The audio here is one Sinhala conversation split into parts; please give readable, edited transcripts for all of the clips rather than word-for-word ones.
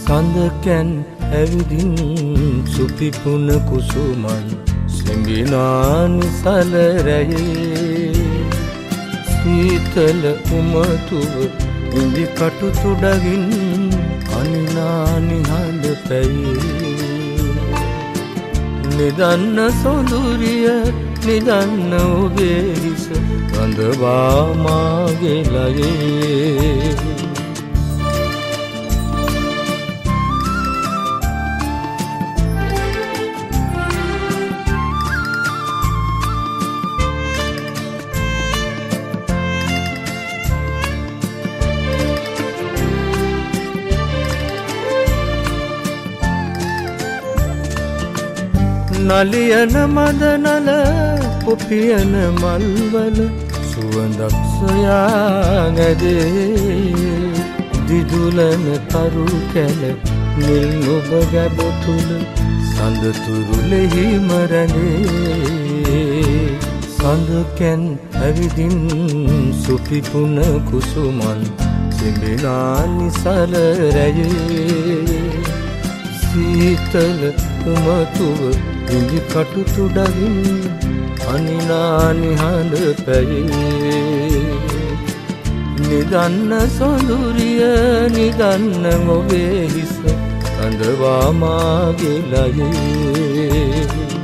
සඳකැන් ඇවිදින් සුපිපුන කුසුමන් සිඹිනා නිසල රැයේ සීතල උමතුව ඉඳි කටු තුඩගින් අනිනා නිහඬ පැයේ නිදන්න සොඳුරිය නිදන්න ඔබේ හිස රඳවා මාගේ ලයේ නලියන මදනල පුපියන මල්වල සුවඳක් සොයා නැදේ දිදුලන තරු කැල නිල් නොබ ගැබතුල සඳතුරුලෙහි මරණේ සඳකැන් ඇවිදින් සුපිපුන කුසුමන් සිඹිනා නිසල රැයේ සීතල උමතුව ඉඳි කටු තුඩගින් අනිනා නිහඬ පැයේ නිදන්න සොඳුරිය නිදන්න ඔබේ හිස රඳවා මාගේ ලයේ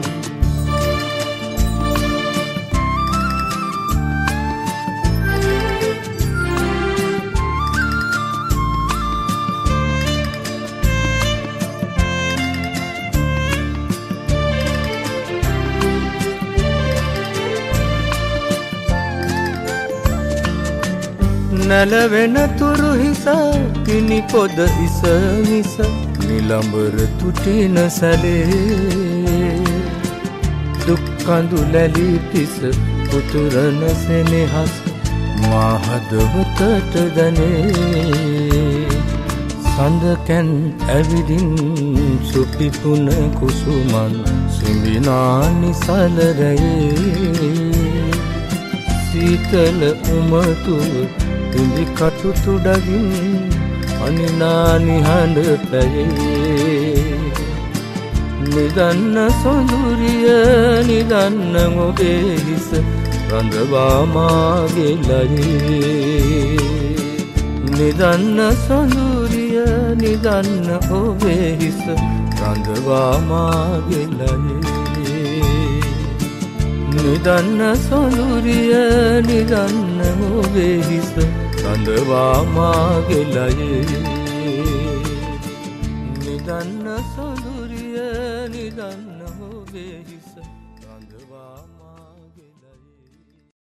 නැලවෙන තුරු හිස පිණි පොද ඉස මිස නිලඹර තුටින සැලේ දුක් කඳු ලැලි පිස උතුරන සෙනෙහස මා හදවතට දැනේ සඳකැන් ඇවිදින් සුපිපුන කුසුමන් සිඹිනා නිසල රැයේ සීතල උමතුව ඉඳි කටු තුඩගින් අනිනා නිහඬ පැයේ නිදන්න සොඳුරිය නිදන්න ඔබේ හිස රඳවා මාගේ ලයේ නිදන්න සොඳුරිය නිදන්න ඔබේ හිස රඳවා මාගේ ලයේ නිදන්න සොඳුරිය නිදන්න ඔබේ හිස රඳවා මාගේ ලයේ නිදන්න සොඳුරිය නිදන්න ඔබේ හිස